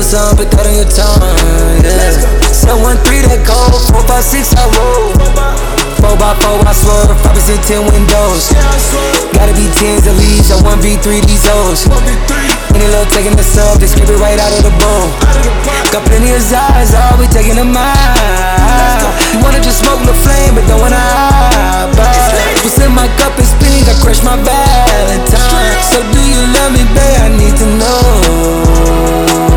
little something, put that on your tongue, yeah. 713 that code, 456 I roll. 4x4 I swerve, 5% 10 windows. Gotta be 10s at least, I 1v3 these O's. Any little taking the sub, they scrape it right out of the bowl. Got plenty of eyes, I'll be taking them out. You wanna just smoke the flame, but don't wanna hide. What's in my cup is pink, I crushed my Valentine. So do you love me, babe? I need to know.